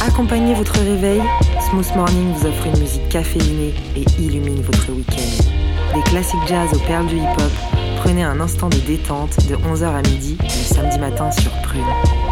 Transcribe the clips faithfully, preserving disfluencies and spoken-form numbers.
Accompagnez votre réveil, Smooth Morning vous offre une musique caféinée et illumine votre week-end. Des classiques jazz aux perles du hip-hop, prenez un instant de détente de onze heures à midi le samedi matin sur Prune.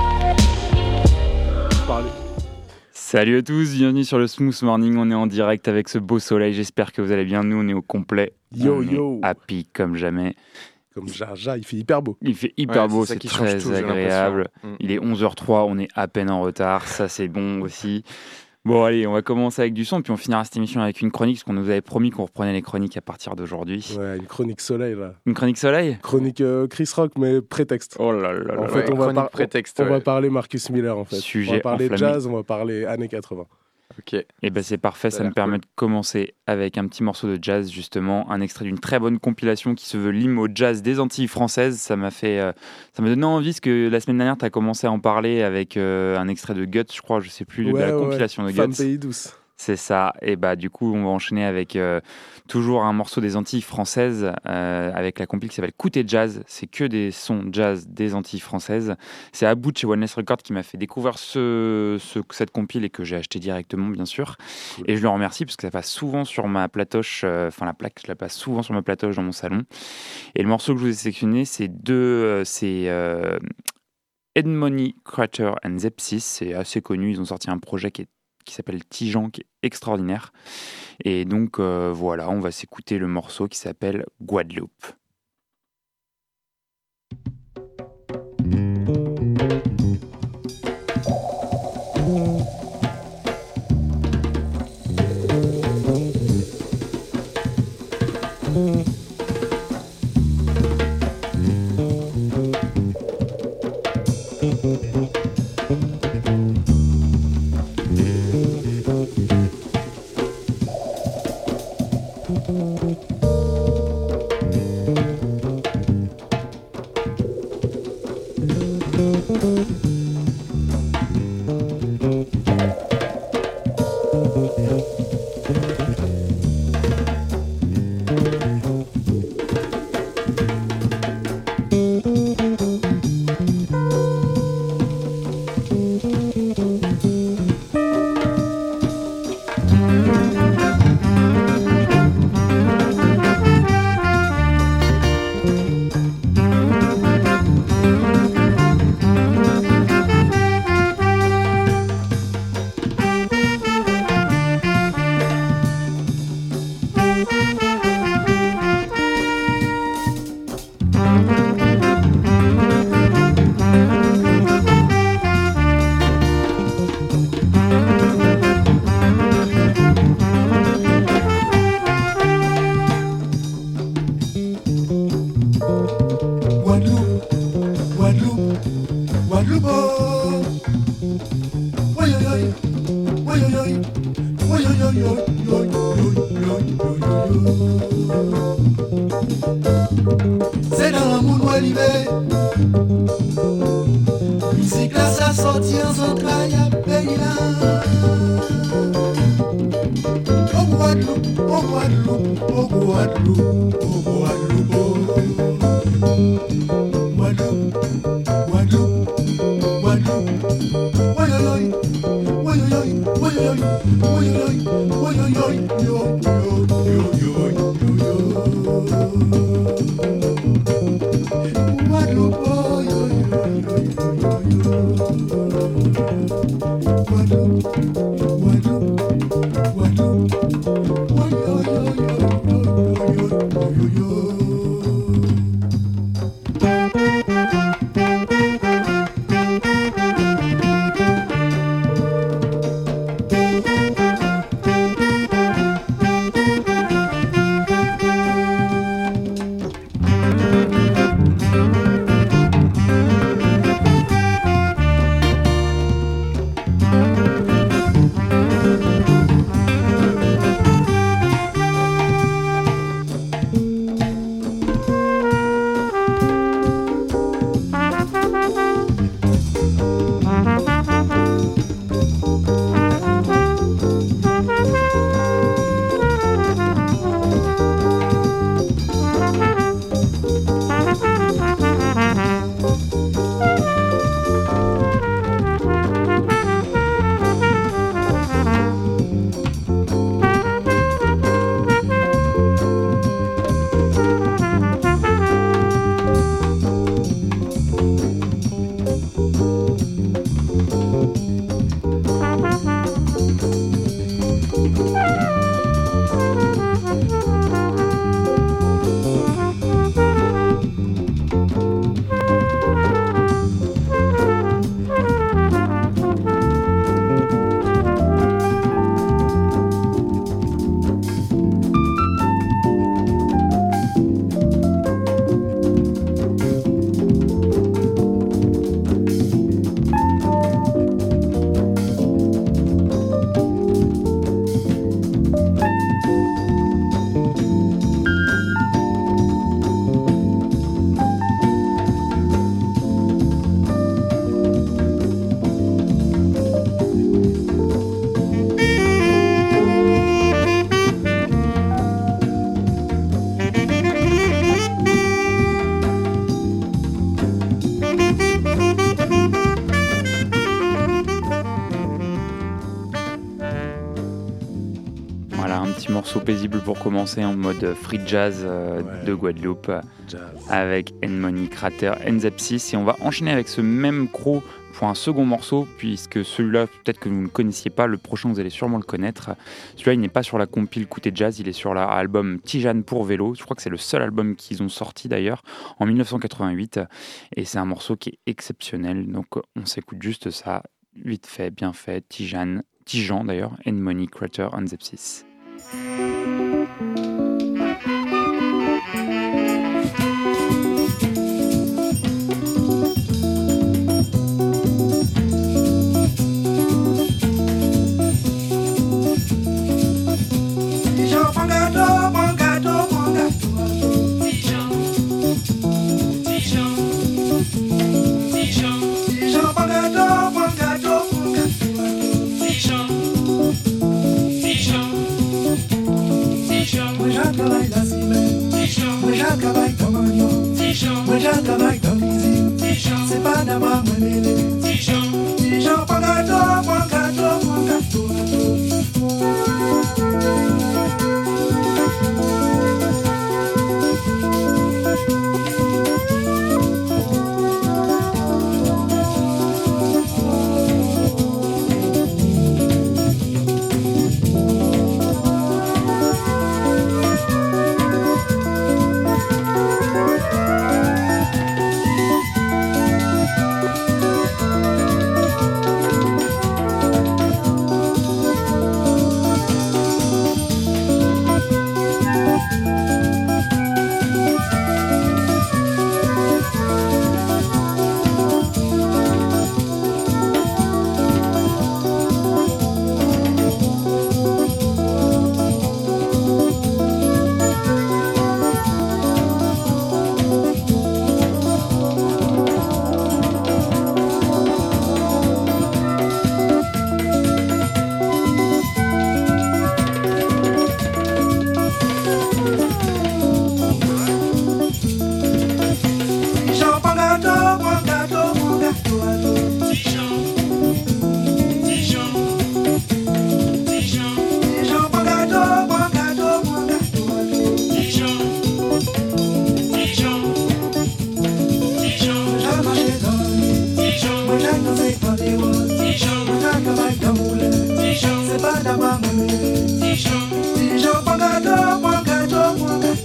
Salut à tous, bienvenue sur le Smooth Morning, on est en direct avec ce beau soleil, j'espère que vous allez bien, nous on est au complet, yo on yo, est happy comme jamais. Comme Jaja, il fait hyper beau. Il fait hyper ouais, beau, c'est, c'est, c'est très tout, agréable. Mm. Il est onze heures zéro trois, on est à peine en retard, ça c'est bon aussi. Bon allez, on va commencer avec du son, puis on finira cette émission avec une chronique, parce qu'on nous avait promis qu'on reprenait les chroniques à partir d'aujourd'hui. Ouais, une chronique soleil là. Une chronique soleil ? Chronique euh, Chris Rock, mais prétexte. Oh là là là. En là. fait, ouais, on, va par- prétexte, on, ouais. on va parler Marcus Miller en fait. Sujet on va parler enflammé. jazz, on va parler années quatre-vingts. Ok. Et ben c'est parfait, Ça ça, a me l'air permet cool. de commencer avec un petit morceau de jazz justement, un extrait d'une très bonne compilation qui se veut l'hymne au jazz des Antilles françaises. Ça m'a fait, euh, ça m'a donné envie parce que la semaine dernière tu as commencé à en parler avec euh, un extrait de Guts, je crois, je sais plus, Ouais, de la ouais, compilation ouais. de Femme Guts. pays douce. C'est ça. Et bah du coup on va enchaîner avec euh, toujours un morceau des Antilles françaises euh, avec la compil qui s'appelle Côté Jazz. C'est que des sons jazz des Antilles françaises. C'est Aboud chez Wellness Records qui m'a fait découvrir ce, ce, cette compile et que j'ai acheté directement bien sûr. Cool. Et je le remercie parce que ça passe souvent sur ma platoche, enfin euh, la plaque, je la passe souvent sur ma platoche dans mon salon. Et le morceau que je vous ai sélectionné, c'est deux, euh, c'est euh, Edmoney Crater and Zepsis. C'est assez connu. Ils ont sorti un projet qui est qui s'appelle Tijan, qui est extraordinaire. Et donc, euh, voilà, on va s'écouter le morceau qui s'appelle Guadeloupe. C'est dans l'amour noir l'hiver. Musique là, ça sortit en centrale à pays là. Au Guadeloupe, au Guadeloupe, au Guadeloupe, au Guadeloupe, Guadeloupe, Guadeloupe, Guadeloupe. Oi oi oi, oi oi oi, oi oi oi, oi oi oi, yo yo yo yo yo yo. Guadeloupe, oi oi oi oi oi. Guadeloupe, Guadeloupe, Guadeloupe, oi oi oi oi oi oi oi. morceau paisible pour commencer en mode free jazz euh, Ouais. de Guadeloupe Jazz. avec N-Money, Crater, Nzapsis. Et on va enchaîner avec ce même crew pour un second morceau, puisque celui-là, peut-être que vous ne connaissiez pas, le prochain vous allez sûrement le connaître. Celui-là, il n'est pas sur la compile Côté Jazz, il est sur l'album Tijane pour vélo. Je crois que c'est le seul album qu'ils ont sorti d'ailleurs, en dix-neuf cent quatre-vingt-huit. Et c'est un morceau qui est exceptionnel, donc on s'écoute juste ça, vite fait, bien fait, Tijane, Tijan d'ailleurs, N-Money, Crater, Nzapsis. Tijan, mon gâteau, mon gâteau, mon gâteau. Tijan, Tijan, Tijan. Tijan, mon gâteau, mon gâteau, mon gâteau. Tijan, Tijan, Tijan. Moi j'ai travaillé la semaine. Tijan, moi j'ai travaillé dans mon yon. Tijan, moi j'ai travaillé dans l'usine. Tijan, c'est pas d'avoir moi mêlé. Tijan, Tijan, mon gâteau, mon gâteau, mon gâteau. Tijan, mon gâteau, mon gâteau, mon gâteau. Tijan, Tijan, Tijan. Tijan, mon gâteau, mon gâteau, mon gâteau. Tijan, Tijan, Tijan. J'ai marché dans la nuit. Tijan, moi j'ai dansé dans les roses. Tijan, moi j'ai travaillé dans mon lait. Tijan, c'est pas d'avoir mon lait. Tijan, Tijan, mon gâteau, mon gâteau, mon gâteau.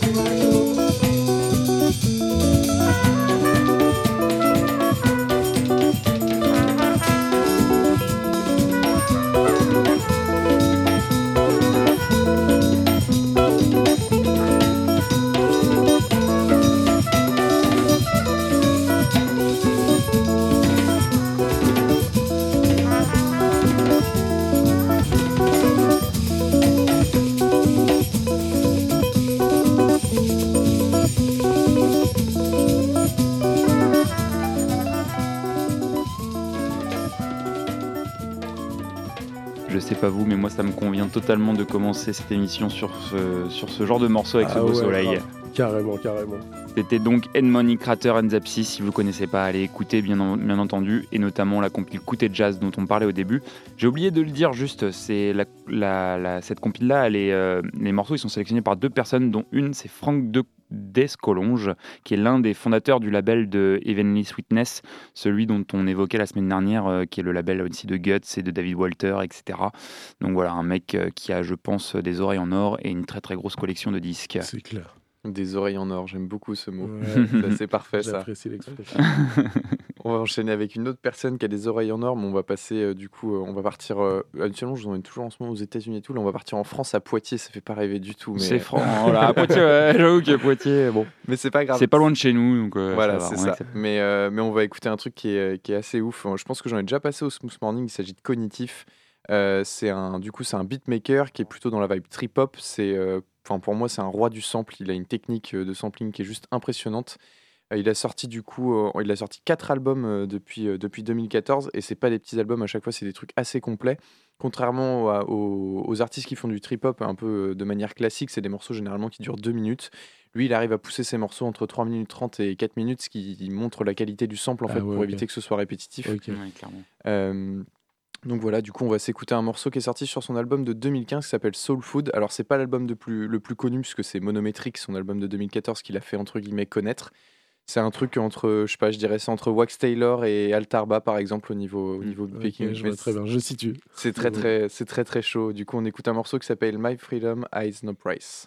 Je sais pas vous, mais moi ça me convient totalement de commencer cette émission sur ce, sur ce genre de morceau avec ce Ah beau ouais, soleil. grave. Carrément, carrément. C'était donc N-Money, Crater, Nzapsis. Si vous ne connaissez pas, allez écouter bien, en- bien entendu, et notamment la compile Côté Jazz dont on parlait au début. J'ai oublié de le dire juste, c'est la, la, la- cette compile-là, elle est, euh, les morceaux ils sont sélectionnés par deux personnes, dont une c'est Franck de Descolonge, qui est l'un des fondateurs du label de Heavenly Sweetness, celui dont on évoquait la semaine dernière, euh, qui est le label aussi de Guts et de David Walter, et cetera. Donc voilà, un mec euh, qui a, je pense, des oreilles en or et une très très grosse collection de disques. C'est clair. Des oreilles en or, j'aime beaucoup ce mot. Ouais, Ça, c'est parfait ça. j'apprécie l'expression. On va enchaîner avec une autre personne qui a des oreilles en or, mais on va passer euh, du coup, euh, on va partir. Euh, actuellement, je vous emmène toujours en ce moment aux États-Unis et tout. Là, on va partir en France, à Poitiers. Ça fait pas rêver du tout, mais C'est franc, voilà, à Poitiers, ouais, j'avoue que Poitiers, bon, mais c'est pas grave. c'est pas loin de chez nous, donc euh, Voilà, ça va, c'est on ça. accepte. Mais, euh, mais on va écouter un truc qui est, qui est assez ouf. Je pense que j'en ai déjà passé au Smooth Morning. Il s'agit de Cognitif. Euh, c'est un, du coup, c'est un beatmaker qui est plutôt dans la vibe trip hop. C'est, euh, enfin, pour moi, c'est un roi du sample. Il a une technique euh, de sampling qui est juste impressionnante. Euh, il a sorti du coup, euh, il a sorti quatre albums euh, depuis euh, depuis deux mille quatorze et c'est pas des petits albums à chaque fois, c'est des trucs assez complets. Contrairement à- aux, aux artistes qui font du trip hop un peu euh, de manière classique, c'est des morceaux généralement qui durent deux minutes. Lui, il arrive à pousser ses morceaux entre trois minutes trente et quatre minutes, ce qui montre la qualité du sample en Ah fait ouais, pour ok. éviter que ce soit répétitif. Ok. Ouais, clairement. Euh, Donc voilà, du coup, on va s'écouter un morceau qui est sorti sur son album de deux mille quinze qui s'appelle Soul Food. Alors, c'est pas l'album de plus, le plus connu, puisque c'est Monometric, son album de deux mille quatorze, qu'il a fait entre guillemets connaître. C'est un truc entre, je sais pas, je dirais c'est entre Wax Taylor et Altarba, par exemple, au niveau, au niveau du Ok, picking. je Mais vois très bien, je situe. C'est très, très, c'est très, très chaud. Du coup, on écoute un morceau qui s'appelle My Freedom Has No Price.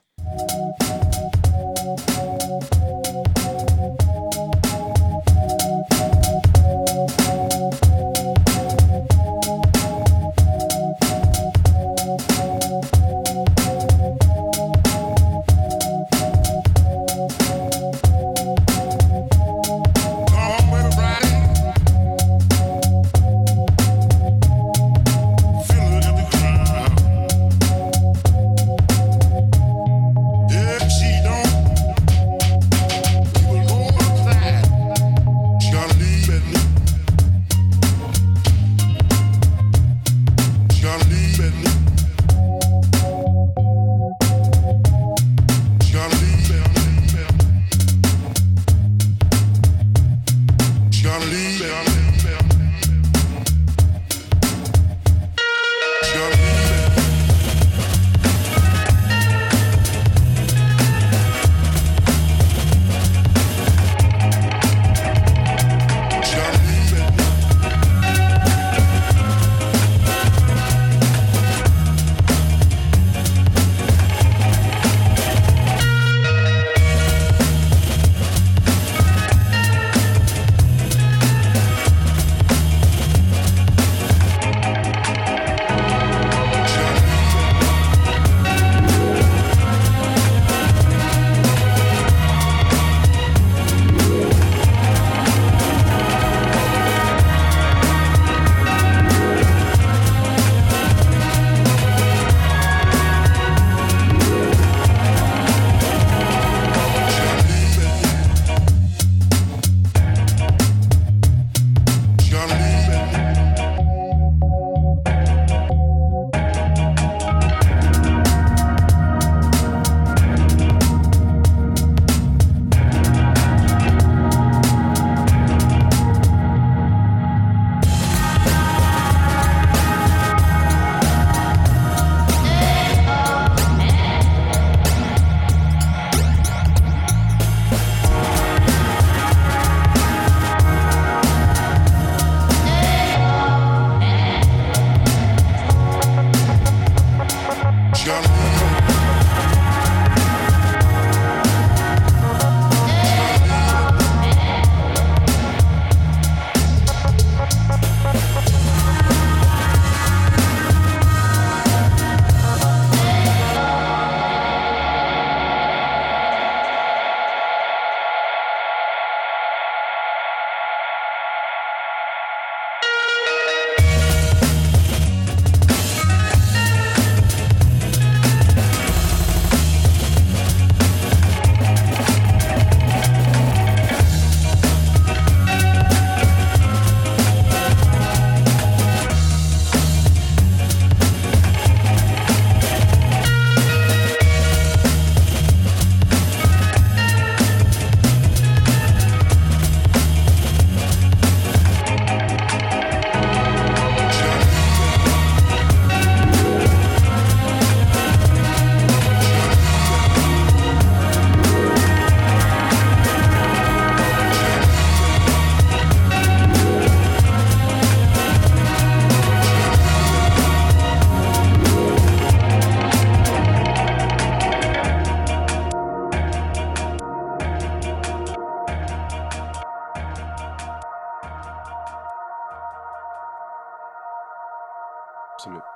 C'est mieux.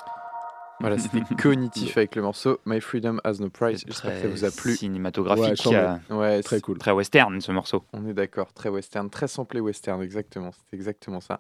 Voilà, c'était Cognitif avec le morceau My Freedom Has No Price. J'espère que ça vous a plu. Cinématographique, Ouais, euh, Ouais, Très c'est- cool. très western ce morceau. On est d'accord, très western, très samplé western, exactement. C'est exactement ça.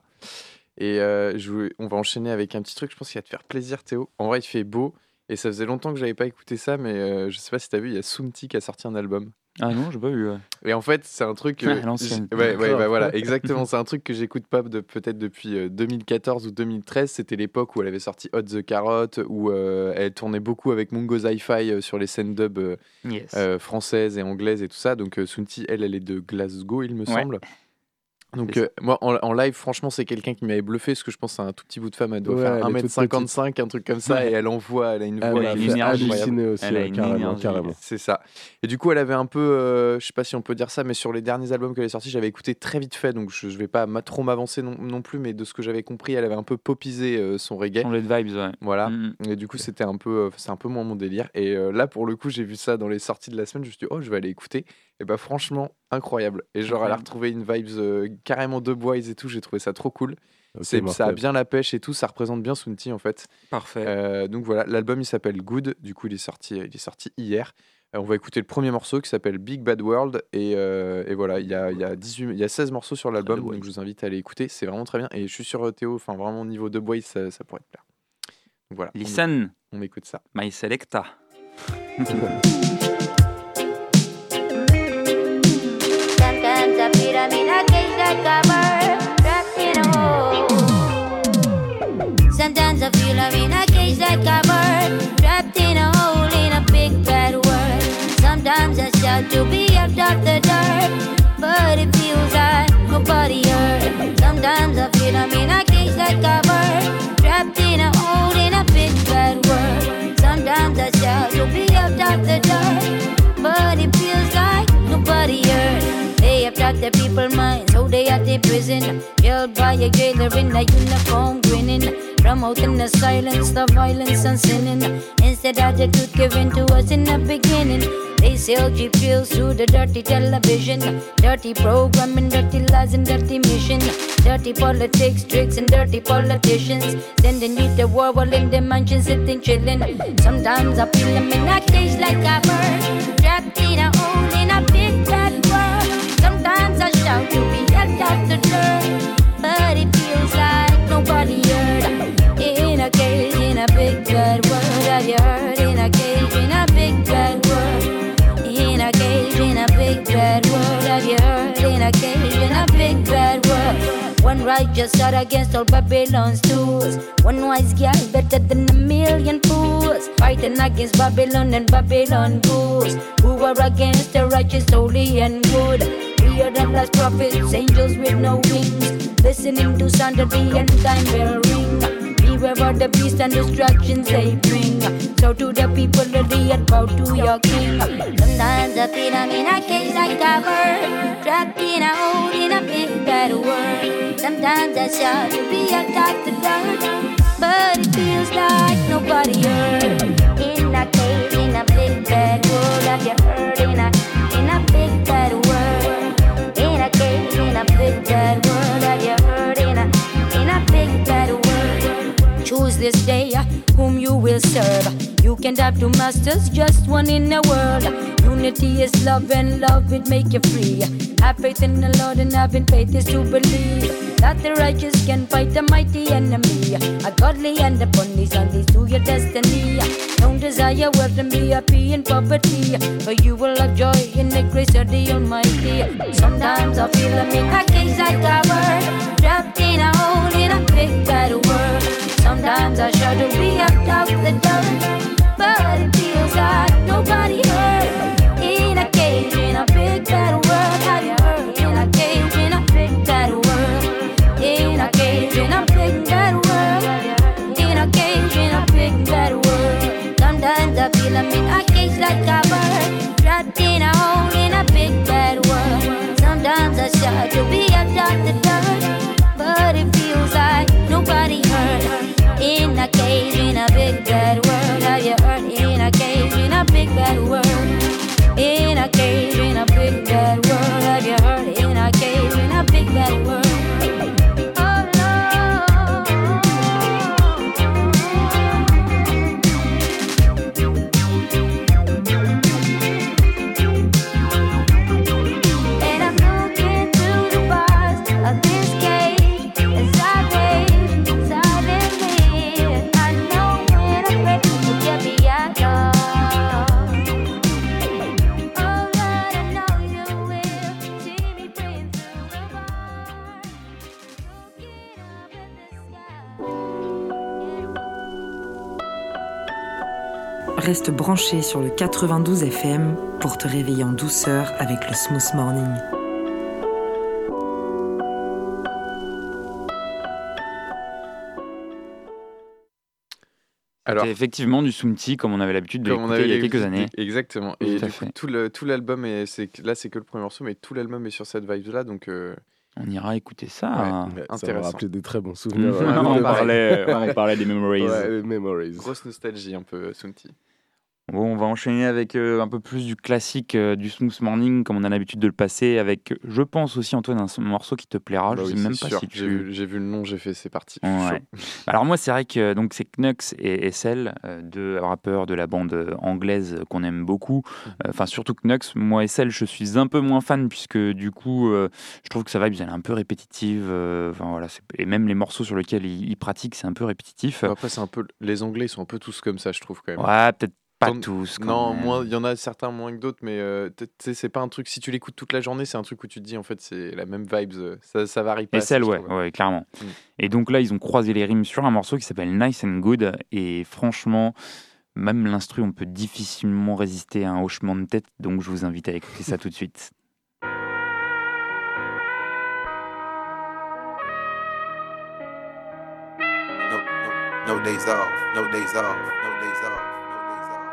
Et euh, je voulais- on va enchaîner avec un petit truc, je pense qu'il va te faire plaisir, Théo. En vrai, il fait beau. Et ça faisait longtemps que j'avais pas écouté ça, mais euh, je sais pas si t'as vu, il y a Sounti qui a sorti un album. Ah non, j'ai pas vu. ouais. Et en fait, c'est un truc. Ah, euh, l'ancienne. j'- ouais, ouais, Grave. bah voilà, exactement. C'est un truc que j'écoute pas de, peut-être depuis euh, deux mille quatorze ou deux mille treize. C'était l'époque où elle avait sorti Hot the Carrot, où euh, elle tournait beaucoup avec Mungo Hi-Fi euh, sur les scènes dub euh, Yes. euh, françaises et anglaises et tout ça. Donc, euh, Sounti, elle, elle est de Glasgow, il me Ouais. semble. Donc C'est euh, moi en, en live franchement c'est quelqu'un qui m'avait bluffé parce que je pense que c'est un tout petit bout de femme, elle doit Ouais, faire elle est un toute mètre cinquante-cinq, un truc comme ça, Ouais. et elle envoie, elle a une Elle voix m'a une fait qui est énergie. incroyable. halluciner aussi, Elle a ouais, une carrément, énergie. carrément. C'est ça. Et du coup, elle avait un peu, euh, je sais pas si on peut dire ça, mais sur les derniers albums qu'elle a sortis, j'avais écouté très vite fait, donc je, je vais pas ma- trop m'avancer non, non plus, mais de ce que j'avais compris, elle avait un peu popisé euh, son reggae. Changer de vibes, ouais. Voilà. Mm. Et du coup, c'était un peu, euh, c'est un peu moins mon délire. Et euh, là, pour le coup, j'ai vu ça dans les sorties de la semaine. Je me suis dit, oh, je vais aller écouter. Et bah, franchement, incroyable. Et genre, elle a Incroyable. retrouvé une vibes euh, carrément de boys et tout. J'ai trouvé ça trop cool. Ok, C'est, ça a mortel. bien la pêche et tout. Ça représente bien Sunti en fait. Parfait. Euh, donc voilà, l'album il s'appelle Good. Du coup, il est sorti, il est sorti hier. Euh, on va écouter le premier morceau qui s'appelle Big Bad World. Et, euh, et voilà, il y a, il y, a dix-huit, il y a seize morceaux sur l'album. Très Donc je vous invite à aller écouter. C'est vraiment très bien. Et je suis sur euh, Théo, enfin vraiment au niveau de boys, ça, ça pourrait te plaire. Donc voilà, on, Listen, on écoute ça. my selecta. Sometimes I feel I'm in a cage like a bird trapped in a hole. Sometimes I feel I'm in a cage like a bird trapped in a hole in a big bad world. Sometimes I shout to be up off the dirt, but it feels like nobody heard. Sometimes I feel I'm in a cage like a bird trapped in a hole in a big bad world. Sometimes I shout to be up off the dirt, but it feels like nobody heard. They have taught the people minds, so they at the prison, held by a jailer in a uniform grinning, promoting the silence, the violence and sinning. Instead of the truth given to us in the beginning, they sell cheap pills through the dirty television, dirty programming, dirty lies and dirty mission, dirty politics, tricks and dirty politicians, sending you to war while in the mansion sitting chilling. Sometimes I feel I'm in a cage like a bird, trapped in a hole in a big bad world. Sometimes I shout to be helped out the dirt, but it feels like nobody heard. In a cage, in a big bad world, have you heard? In a cage, in a big bad world. In a cage, in a big bad world, have you heard? In a cage, in a big bad world. One righteous shot against all Babylon's tools. One wise girl better than a million fools. Fighting against Babylon and Babylon ghouls, who are against the righteous, holy and good. We are the last prophets, angels with no wings, listening to sound of the end time bell ring. Beware of the beast and distractions they bring. So to the people of the earth, bow to your king. Sometimes I feel I'm in a cage like a bird, trapped in a hole in a big bad world. Sometimes I shout to be a top the dirt, but it feels like nobody heard. In a cage, in a big bad world, have you heard? In a, in a big bad world. In a cage, in a big bad world, have you heard? In a, in a big bad world. Choose this day uh, whom you will serve. You can't have two masters, just one in the world. Unity is love and love it make you free. Have faith in the Lord and having faith is to believe that the righteous can fight the mighty enemy. A godly and a bunnies and leads to your destiny. Don't desire wealth and be happy in poverty, for you will have joy in the grace of the Almighty. Sometimes I feel I'm in a cage like a bird, trapped in a hole in a big bad world. Sometimes I shout to be up out the dirt, but it feels like nobody heard. In a cage, in a big bad world, have you heard? In a cage, in a big bad world. In a cage, in a big bad world. In a cage, in a big bad world. Sometimes I feel I'm in a cage like a bird, trapped in a hole in a big bad world. Sometimes I shout to be up out the dirt, but it feels like nobody heard. In a cage, in a big bad world, have you heard? In a cage, in a big bad world. In a cage, in a big bad world, have you heard? In a cage, in a big bad world. Reste branché sur le quatre-vingt-douze F M pour te réveiller en douceur avec le Smooth Morning. Alors, C'est effectivement du Soomti comme on avait l'habitude de comme on l'écouter avait il y a quelques l'habitude- années. Exactement. Tout Et à du coup, fait. tout, le, tout l'album, est, c'est, que- là, c'est que le premier morceau, mais tout l'album est sur cette vibe-là. Donc, euh, On ira écouter ça. Ouais. hein. Ouais, ça m'a Intéressant. rappelé des très bons on, souvenirs. euh, non, de- parlait, on parlait des memories. Ouais, les memories. grosse nostalgie un peu, Soomti. Bon, on va enchaîner avec euh, un peu plus du classique euh, du Smooth Morning, comme on a l'habitude de le passer, avec, je pense aussi, Antoine, un morceau qui te plaira. Bah je oui, sais même c'est pas sûr. si J'ai, tu... vu, j'ai vu le nom, j'ai fait c'est parti. Je suis Ouais. chaud. Alors moi, c'est vrai que donc c'est Knux et S L, euh, deux rappeurs de la bande euh, anglaise qu'on aime beaucoup. Euh, Enfin, surtout Knux. Moi, S L, je suis un peu moins fan, puisque du coup, euh, je trouve que sa vibe, elle est un peu répétitive. euh, Enfin, voilà, c'est- et même les morceaux sur lesquels il, il pratique, c'est un peu répétitif. Bah, après, c'est un peu, les Anglais, ils sont un peu tous comme ça, je trouve quand même. Ouais, peut-être pas T'en- tous. quand Non, même. moins, il y en a certains moins que d'autres, mais euh, t- tu sais, c'est pas un truc. Si tu l'écoutes toute la journée, c'est un truc où tu te dis en fait c'est la même vibes. euh, Ça, ça varie pas. S L, assez, je ouais, trouve. ouais, clairement. Mm. Et donc là, ils ont croisé les rimes sur un morceau qui s'appelle Nice and Good. Et franchement, même l'instru, on peut difficilement résister à un hochement de tête. Donc je vous invite à écouter ça tout de suite. No, no, no days off, no days off, no days off, no days off.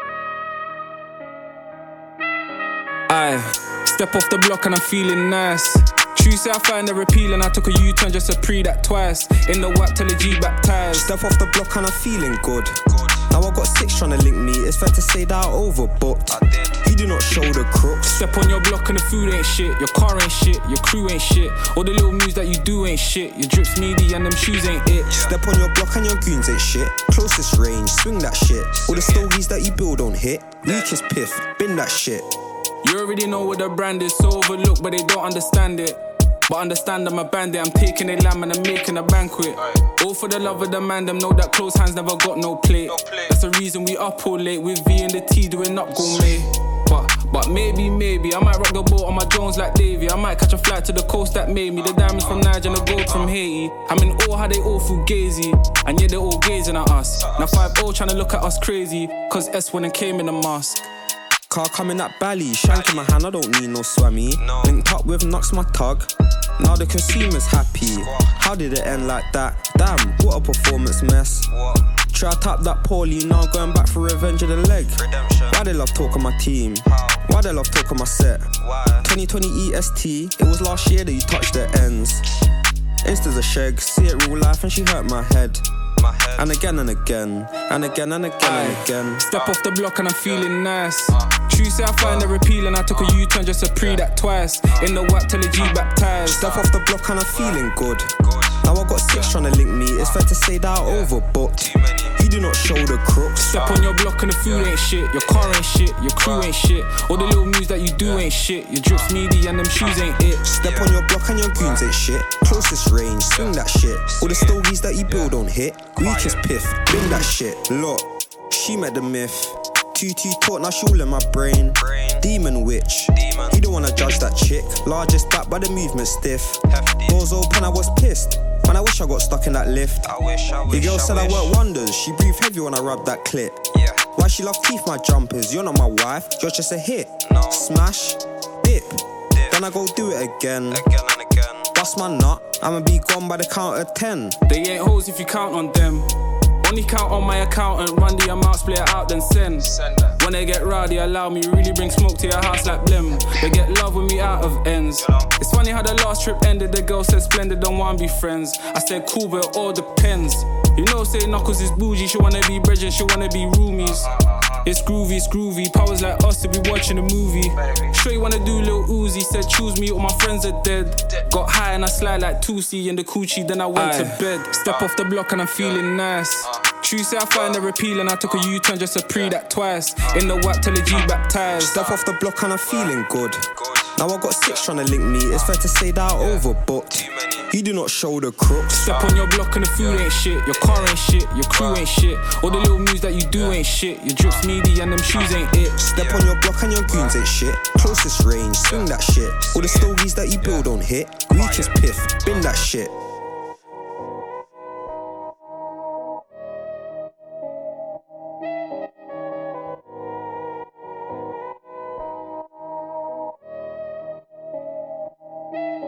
Aye, step off the block and I'm feeling nice. Tuesday I find her appealing, I took a U-turn just to pre that twice. In the whack till the G baptized. Step off the block and I'm feeling good. Now I got six trying to link me. It's fair to say that I overbooked. You do not show the crooks. Step on your block and the food ain't shit. Your car ain't shit, your crew ain't shit. All the little moves that you do ain't shit. Your drips meaty and them shoes ain't it. Step on your block and your goons ain't shit. Closest range, swing that shit. All the stogies that you build don't hit. Weakest piff, bin that shit. You already know what the brand is, so overlooked, but they don't understand it. But understand I'm a bandit, I'm taking a lamb and I'm making a banquet. All for the love of the man, them know that closed hands never got no plate. That's the reason we up all late with V and the T doing up gourmet. But, but maybe, maybe, I might rock the boat on my Jones like Davey. I might catch a flight to the coast that made me. The diamonds from Niger and the gold from Haiti. I'm in awe how they all feel gazy, and yeah, they all gazing at us. Now five oh trying to look at us crazy, cause S one and came in a mask. Car coming at Bally, shank in my hand, I don't need no swammy. Linked up with Knox, my tug. Now the consumer's happy. How did it end like that? Damn, what a performance mess. Try to tap that poorly, now going back for revenge of the leg. Why they love talking my team? Why they love talking my set? twenty twenty E S T, it was last year that you touched the ends. Insta's a shag, see it real life and she hurt my head. And again and again, and again and again and again. Step off the block and I'm feeling nice. Tuesday I find her appealing, I took a U-turn just to pre that twice. In the whack till the G baptized. Step off the block and I'm feeling good. Now I got six trying to link me. It's fair to say that I overbooked. You do not show the crooks. Step on your block and the food ain't shit. Your car ain't shit, your crew ain't shit. All the little moves that you do ain't shit. Your drips meaty and them shoes ain't it. Step on your block and your goons ain't shit. Closest range, swing that shit. All the stogies that you build don't hit. Weakest piff, bin that shit. Look, she met the myth. Q T talk, now she all in my brain. Demon witch, you don't wanna judge that chick. Largest back by the movement stiff. Doors open, I was pissed. Man, I wish I got stuck in that lift. I wish, I wish, The girl I said I wish. work wonders. She breathed heavy when I rubbed that clit. Yeah. Why she love teeth my jumpers? You're not my wife, you're just a hit. No. Smash, dip, Dip. then I go do it again. Again and again. Bust my nut, I'ma be gone by the count of ten. They ain't hoes if you count on them. Only count on my accountant, run the amount, split it out, then send. Send that. When they get rowdy, allow me, really bring smoke to your house like blim. They get love with me out of ends. It's funny how the last trip ended, the girl said splendid, don't wanna be friends. I said cool, but it all depends. You know, say Knuckles is bougie, she wanna be brethren, she wanna be roomies. It's groovy, it's groovy, powers like us to be watching a movie. Sure you wanna do Lil Uzi, said choose me, all my friends are dead. Got high and I slide like Tootsie in the coochie, then I went Aye. to bed. Step off the block and I'm feeling nice. Tuesday I find her appealing, I took a U-turn just to pre that twice. In the whack till the G baptized. Step off the block and I'm feeling good. Now I got six trying to link me. It's fair to say that I overbooked. You do not show the crooks. Step on your block and the food ain't shit. Your car ain't shit, your crew ain't shit. All the little moves that you do ain't shit. Your drips meaty and them shoes ain't it. Step on your block and your goons ain't shit. Closest range, swing that shit. All the stogies that you build don't hit. Weakest piff, bin that shit.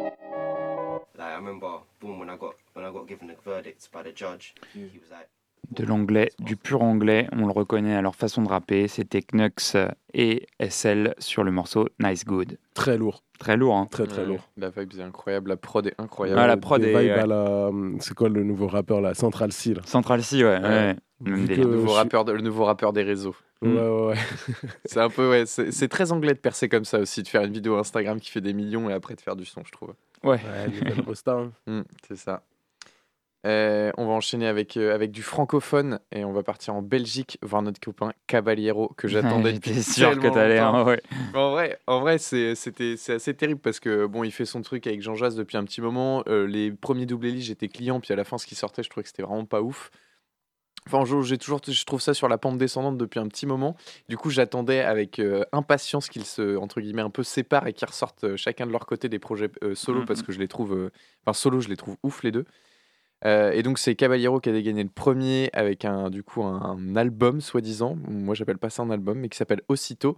Like I remember, boom, when I got when I got given the verdict by the judge, he was like, de l'anglais, du pur anglais. On le reconnaît à leur façon de rapper. C'était Knux et S L sur le morceau Nice Good. Très lourd. Très lourd, hein. Très très Ouais, lourd. La vibe est incroyable, la prod est incroyable. Ah, la prod Des est- vibes ouais. à la... C'est quoi le nouveau rappeur là? Central C là. Central C, ouais. ouais. Ouais. Même Vu délire. que- Le nouveau, je- rappeur de- le nouveau rappeur des réseaux. Ouais, ouais, ouais. C'est un peu, ouais, c'est c'est très anglais de percer comme ça aussi, de faire une vidéo Instagram qui fait des millions et après de faire du son, je trouve. Ouais. Ouais, nouvelle rosta, hein. Mm, c'est ça. Euh, on va enchaîner avec, euh, avec du francophone et on va partir en Belgique voir notre copain Caballero que j'attendais depuis J'étais sûr que tellement t'allais. longtemps. hein, ouais. En vrai, en vrai c'est, c'était, c'est assez terrible parce que bon, il fait son truc avec Jean Jass depuis un petit moment. Euh, les premiers double hélices, j'étais client, puis à la fin, ce qui sortait, je trouvais que c'était vraiment pas ouf. Enfin, je, j'ai toujours, je trouve ça sur la pente descendante depuis un petit moment. Du coup, j'attendais avec euh, impatience qu'ils se, entre guillemets, un peu séparent et qu'ils ressortent euh, chacun de leur côté des projets euh, solo Mhm. parce que je les trouve, euh, enfin solo, je les trouve ouf les deux. Euh, et donc c'est Caballero qui a dégainé le premier avec un du coup un, un album soi-disant. Moi, j'appelle pas ça un album, mais qui s'appelle Aussitôt.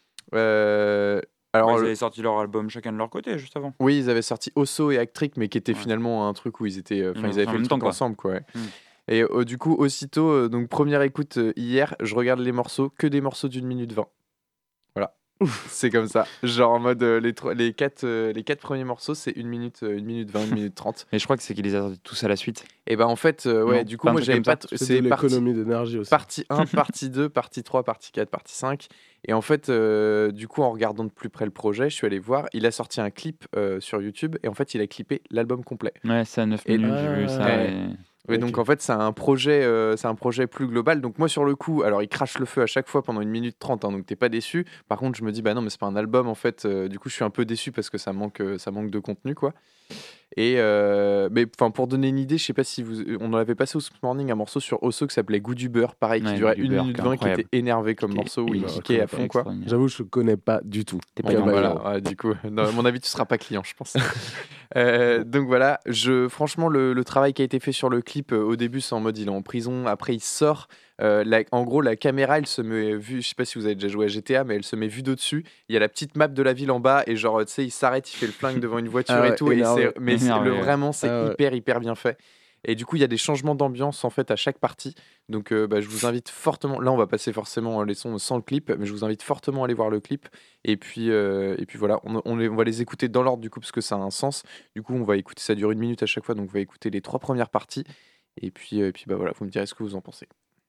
Euh, alors Ouais, ils le- avaient sorti leur album chacun de leur côté juste avant. oui, ils avaient sorti Osso et Actric, mais qui était Ouais. finalement un truc où ils étaient, euh, enfin Ils ils avaient en fait le même truc temps, quoi. ensemble, quoi. Ouais. Mm. Et euh, du coup, aussitôt, euh, donc première écoute euh, hier, je regarde les morceaux, que des morceaux d'une minute vingt. Voilà, c'est comme ça. Genre en mode euh, les, trois- les, quatre, euh, les quatre premiers morceaux, c'est une minute, euh, une minute vingt, une minute trente. Et je crois que c'est qu'ils les a sortis tous à la suite. Et ben en fait, euh, ouais, Non, du coup, pas un moi truc j'avais comme pas. ça. t- C'est C'est de parti, l'économie d'énergie aussi. partie un, partie deux, partie trois, partie quatre, partie cinq. Et en fait, euh, du coup, en regardant de plus près le projet, je suis allé voir. Il a sorti un clip euh, sur YouTube et en fait, il a clippé l'album complet. Ouais, c'est à neuf Et- minutes, j'ai vu ça. Ouais. et- Oui, Ok. donc en fait, c'est un projet, euh, c'est un projet plus global. Donc moi, sur le coup, alors il crache le feu à chaque fois pendant une minute trente, hein, donc t'es pas déçu. Par contre, je me dis, bah non, mais c'est pas un album en fait. Euh, du coup, je suis un peu déçu parce que ça manque, euh, ça manque de contenu, quoi. Et euh, mais enfin, pour donner une idée, je sais pas si vous, on en avait passé au Smooth Morning un morceau sur Osso qui s'appelait Goût du beurre, pareil, qui Ouais, durait Goût du une beurre, minute qui est vingt, qui incroyable. était énervé comme Qui est- morceau où il bah, kickait à fond, quoi. extraordinaire. J'avoue, je connais pas du tout. T'es pas Oui, dans donc le voilà, ouais, du coup, non, à mon avis, tu seras pas client, je pense. Euh, donc voilà, je, franchement, le, le travail qui a été fait sur le clip, euh, au début, c'est en mode il est en prison, après il sort. Euh, la- en gros, la caméra, elle se met vue, je sais pas si vous avez déjà joué à G T A, mais elle se met vue d'au-dessus. Il y a la petite map de la ville en bas, et genre, tu sais, il s'arrête, il fait le flingue devant une voiture Ah et ouais, tout. Et énervé. c'est- mais c'est Énervé, le- ouais. vraiment, c'est Ah ouais. hyper, hyper bien fait. Et du coup, il y a des changements d'ambiance en fait à chaque partie. Donc, euh, bah, je vous invite fortement. Là, on va passer forcément les sons sans le clip, mais je vous invite fortement à aller voir le clip. Et puis, euh, et puis voilà, on, on les- on va les écouter dans l'ordre du coup parce que ça a un sens. Du coup, on va écouter. Ça dure une minute à chaque fois, donc on va écouter les trois premières parties. Et puis, euh, et puis bah voilà, vous me direz ce que vous en pensez.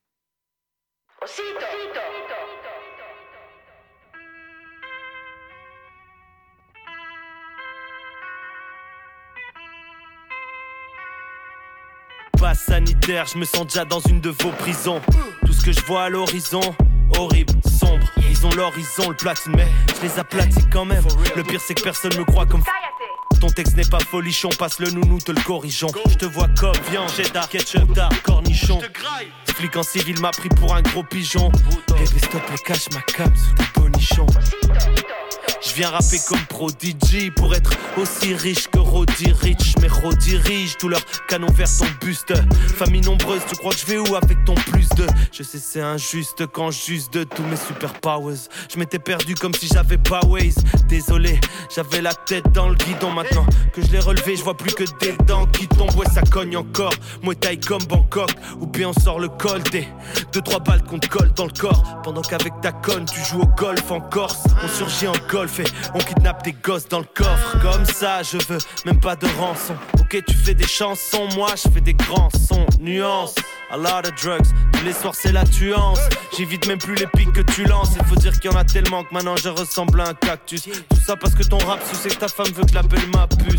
Passe sanitaire, je me sens déjà dans une de vos prisons. Tout ce que je vois à l'horizon, horrible, sombre. Ils ont l'horizon, le platine, mais je les aplatis quand même. Le pire c'est que personne me croit comme f- ton texte n'est pas folichon, passe le nounou, te le corrigeons. Je te vois comme viande, cheddar, ketchup, dar, cornichon. Flic en civil m'a pris pour un gros pigeon. Bébé stop et cache ma cam sous des bonichons. Je viens rapper comme Prodigy pour être aussi riche que Roddy Rich. Mais Roddy Rich, tout leur canon vers ton buste. Famille nombreuse, tu crois que je vais où avec ton plus de? Je sais c'est injuste quand j'use de tous mes super powers. Je m'étais perdu comme si j'avais pas Waze. Désolé, j'avais la tête dans le guidon. Maintenant que je l'ai relevé, je vois plus que des dents qui tombent. Ouais, ça cogne encore. Moi taille comme Bangkok. Ou bien on sort le col des deux trois balles qu'on te colle dans le corps. Pendant qu'avec ta conne, tu joues au golf en Corse. On surgit en golf et on kidnappe des gosses dans le coffre. Comme ça, je veux même pas de rançon. Ok, tu fais des chansons, moi je fais des grands sons. Nuance, a lot of drugs. Tous les soirs c'est la tuance. J'évite même plus les pics que tu lances. Il faut dire qu'il y en a tellement que maintenant je ressemble à un cactus. Tout ça parce que ton rap suce et que ta femme veut que l'appelle ma puce.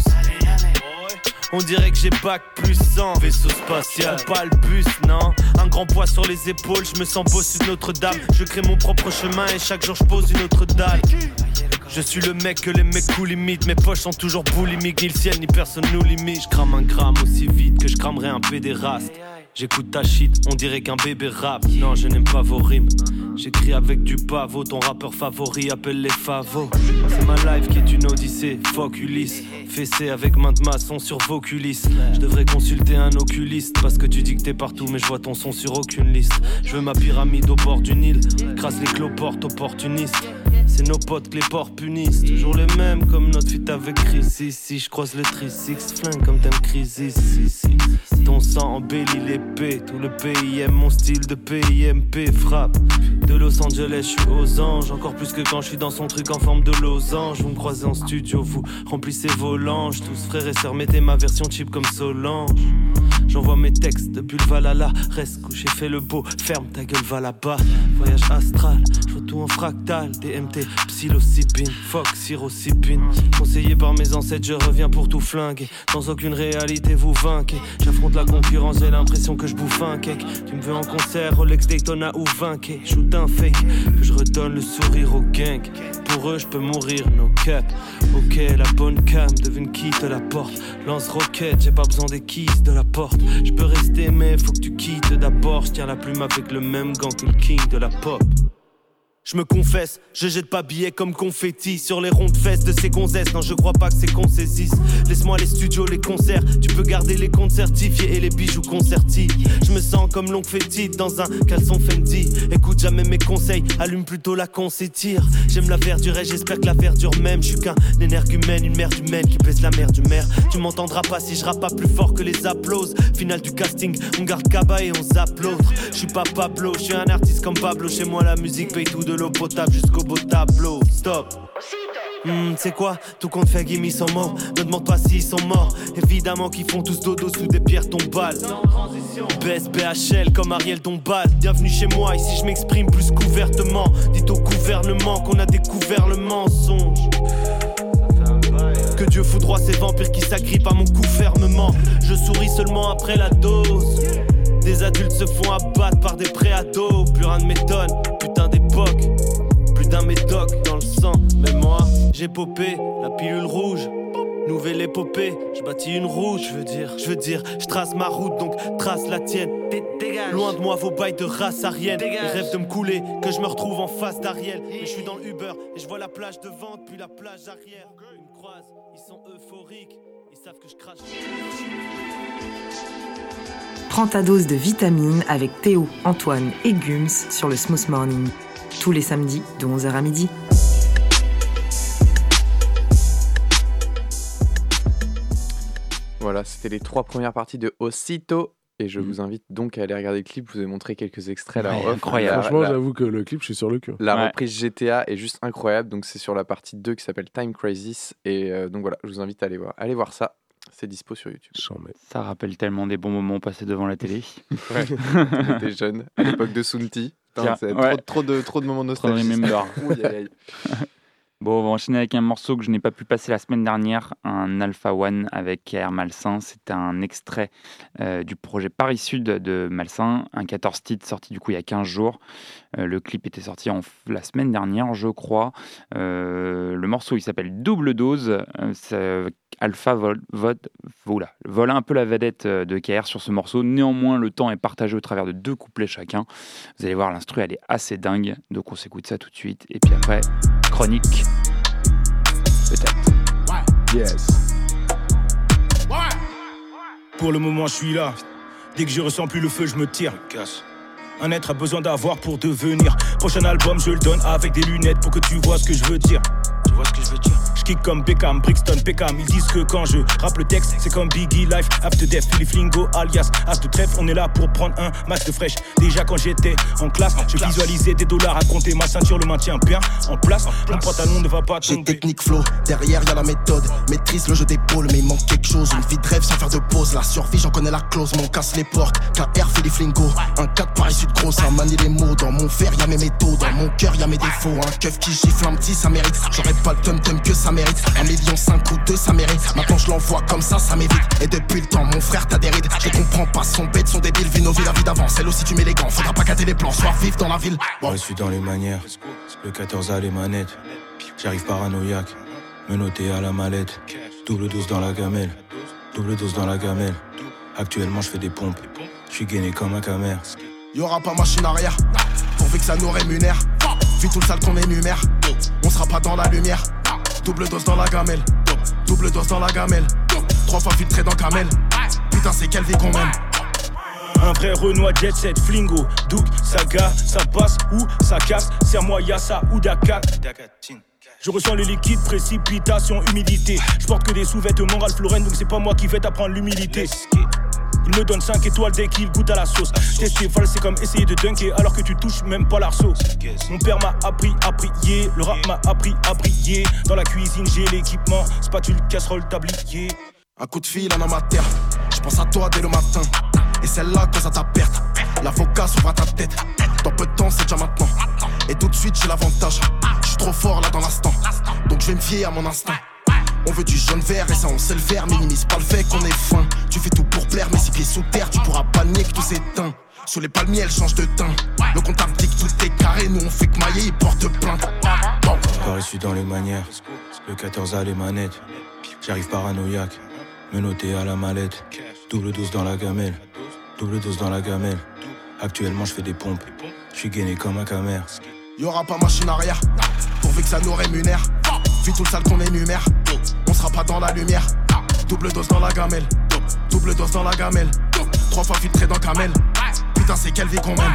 On dirait que j'ai bac plus cent. Vaisseau spatial, pas le bus, non. Un grand poids sur les épaules, je me sens bossu de Notre-Dame. Je crée mon propre chemin et chaque jour je pose une autre dalle. Je suis le mec que les mecs cool imitent. Mes poches sont toujours boulimiques, ni le ciel ni personne nous limite. Je crame un gramme aussi vite que je cramerais un pédéraste. J'écoute ta shit, on dirait qu'un bébé rappe. Non, je n'aime pas vos rimes. J'écris avec du pavot, ton rappeur favori appelle les favos. C'est ma life qui est une odyssée, fuck Ulysse. Fessé avec main de maçon sur vos coulisses. Je devrais consulter un oculiste. Parce que tu dis que t'es partout, mais je vois ton son sur aucune liste. Je veux ma pyramide au bord du Nil. Crasse les cloportes opportunistes. C'est nos potes que les porcs punissent. Toujours les mêmes comme notre feat avec Chris. Si, si, je croise le tri six flingue comme t'aimes Crisis. Si, si. ton sang embellit l'épée. Tout le pays aime mon style de P I M P. Frappe de Los Angeles, je suis aux anges. Encore plus que quand je suis dans son truc en forme de losange. Vous me croisez en studio, vous remplissez vos langes. Tous frères et sœurs, mettez ma version cheap comme Solange. J'envoie mes textes depuis le Valhalla. Reste couché, fais le beau, ferme ta gueule, va là-bas. Voyage astral, je vois tout en fractal. D M T, psilocybine, fuck, sirocybine. Conseillé par mes ancêtres, je reviens pour tout flinguer. Dans aucune réalité vous vainquez. J'affronte la concurrence, j'ai l'impression que je bouffe un cake. Tu me veux en concert, Rolex Daytona ou vainqué. Shoot un fake, que je redonne le sourire au gang. Pour eux je peux mourir, no cap. Ok, la bonne cam, devine qui te la porte. Lance roquette, j'ai pas besoin des keys de la porte. Je peux rester mais faut que tu quittes d'abord. Je tiens la plume avec le même gant que le king de la pop. Je me confesse, je jette pas billets comme confetti sur les rondes fesses de ces gonzesses. Non, je crois pas que c'est qu'on saisisse. Laisse-moi les studios, les concerts. Tu peux garder les comptes certifiés et les bijoux concertis. Je me sens comme l'oncle fétide dans un caleçon Fendi. Écoute jamais mes conseils, allume plutôt la con s'étire. J'aime la verdure et j'espère que la verdure même. Je suis qu'un énergumène, une merde humaine qui baisse la mère du maire. Tu m'entendras pas si je rappe pas plus fort que les applauses. Finale du casting, on garde Kaba et on zappe l'autre. Je suis pas Pablo, je suis un artiste comme Pablo. Chez moi la musique paye tout de l'eau potable jusqu'au beau tableau. Stop. Hmm, c'est quoi? Tout compte fait, gimme sont morts. Ne demande pas s'ils sont morts. Évidemment qu'ils font tous dodo sous des pierres tombales. B S B H L comme Ariel Dombal. Bienvenue chez moi, ici je m'exprime plus couvertement. Dites au gouvernement qu'on a découvert le mensonge. Que Dieu foudroie ces vampires qui s'agrippent à mon cou fermement. Je souris seulement après la dose. Des adultes se font abattre par des préados. Plus rien ne m'étonne, putain d'époque. Plus d'un médoc dans le sang. Mais moi, j'ai popé la pilule rouge. Nouvelle épopée, je bâtis une route. Je veux dire, je veux dire, je trace ma route, donc trace la tienne. Dégage. Loin de moi vos bails de race arienne. Ils rêvent de me couler, que je me retrouve en face d'Ariel. Mais je suis dans le Uber et je vois la plage devant puis la plage arrière. Ils me croisent, ils sont euphoriques. Ils savent que je crache. Prends ta dose de vitamines avec Théo, Antoine et Gums sur le Smooth Morning. Tous les samedis de onze heures à midi. Voilà, c'était les trois premières parties de Aussitôt. Et je mmh. vous invite donc à aller regarder le clip. Je vous ai montré quelques extraits là. Ouais, incroyable. Franchement, la, j'avoue que le clip, je suis sur le cul. La ouais. reprise G T A est juste incroyable. Donc, c'est sur la partie deux qui s'appelle Time Crisis. Et euh, donc voilà, je vous invite à aller voir, allez voir ça. C'est dispo sur YouTube. Ça rappelle tellement des bons moments passés devant la télé. Ouais, on était jeunes. À l'époque de Sunti. Putain, c'est ouais. trop, trop, de, trop de moments nostalgiques. Bon, on va enchaîner avec un morceau que je n'ai pas pu passer la semaine dernière, un Alpha One avec Air Malsain. C'est un extrait euh, du projet Paris Sud de Malsain, un quatorze titres sorti du coup il y a quinze jours. Euh, le clip était sorti en, la semaine dernière, je crois. Euh, le morceau, il s'appelle Double Dose. Euh, Alpha vole, vole, voilà, vole un peu la vedette de K R sur ce morceau. Néanmoins, le temps est partagé au travers de deux couplets chacun. Vous allez voir, l'instru, elle est assez dingue. Donc, on s'écoute ça tout de suite. Et puis après, chronique. Peut-être. Yes. Pour le moment, je suis là. Dès que je ressens plus le feu, je me tire. Un être a besoin d'avoir pour devenir. Prochain album, je le donne avec des lunettes pour que tu vois ce que je veux dire. Tu vois ce que je veux dire? Je kick comme Beckham, Brixton, Peckham. Ils disent que quand je rappe le texte, c'est comme Biggie, Life, After Death, Philly Flingo, alias As de trèfle. On est là pour prendre un max de fraîche. Déjà quand j'étais en classe, je visualisais des dollars à compter. Ma ceinture le maintient bien en place. Mon pantalon ne va pas tomber. J'ai technique flow, derrière y'a la méthode. Maîtrise le jeu d'épaule, mais il manque quelque chose. Une vie de rêve sans faire de pause. La survie, j'en connais la clause, mais on casse les portes. K R, Philly Flingo, un quatre Paris Sud gros, ça manie les mots. Dans mon fer, y'a mes métaux. Dans mon cœur, y'a mes défauts. Un keuf qui gifle un petit, ça mérite. J'aurais pas le tum-tum que ça mérite. Un million cinq ou deux, ça mérite. Maintenant je l'envoie comme ça, ça m'évite. Et depuis le temps, mon frère t'as des rides. Je comprends pas, son bête, son débile. Vie nos vies, la vie d'avant. Celle aussi tu mets les gants. Faudra pas gâter les plans, sois vif dans la ville. Moi je suis dans les manières. Le quatorze a les manettes. J'arrive paranoïaque. Menotté à la mallette. Double dose dans la gamelle. Double dose dans la gamelle. Actuellement je fais des pompes. Je suis gainé comme un camère. Y'aura pas machine arrière. Pourvu que ça nous rémunère. Vu tout le sale qu'on énumère. On sera pas dans la lumière. Double dose dans la gamelle. Double dose dans la gamelle. Trois fois filtré dans Camel. Putain c'est quelle vie qu'on mène. Un vrai Renoir jet set, flingo, Douk, Saga, ça passe ou ça casse, serre-moi Yassa ou Dakar. Je ressens le liquide, précipitation, humidité. Je porte que des sous-vêtements Ralph Lauren, donc c'est pas moi qui vais t'apprendre l'humilité. Il me donne cinq étoiles dès qu'il goûte à la sauce. Tester, c'est comme essayer de dunker alors que tu touches même pas l'arceau. Mon père m'a appris à prier, le rap m'a appris à briller. Dans la cuisine j'ai l'équipement, spatule, casserole, tablier. Un coup de fil en amateur, je pense à toi dès le matin. Et celle-là cause à ta perte. L'avocat s'ouvre à ta tête. Dans peu de temps c'est déjà maintenant. Et tout de suite j'ai l'avantage. Je suis trop fort là dans l'instant. Donc je vais me fier à mon instinct. On veut du jaune vert et ça on sait le faire. Minimise pas le fait qu'on est fin. Tu fais tout pour plaire mais si pieds sous terre tu pourras pas nier que tout s'éteint. Sous les palmiers elle change de teint. Le comptable dit que tout est carré. Nous on fait que mailler, il porte plainte. Bon. Paris, je suis dans les manières. Le quatorze a les manettes. J'arrive paranoïaque. Me noter à la mallette. Double dose dans la gamelle. Double dose dans la gamelle. Actuellement je fais des pompes. Je suis gainé comme un camère. Y'aura pas machine arrière. Pourvu que ça nous rémunère. Vu tout le sale qu'on énumère. On sera pas dans la lumière. Double dose dans la gamelle. Double dose dans la gamelle. Trois fois filtré dans Camel. Putain c'est quelle vie qu'on mène.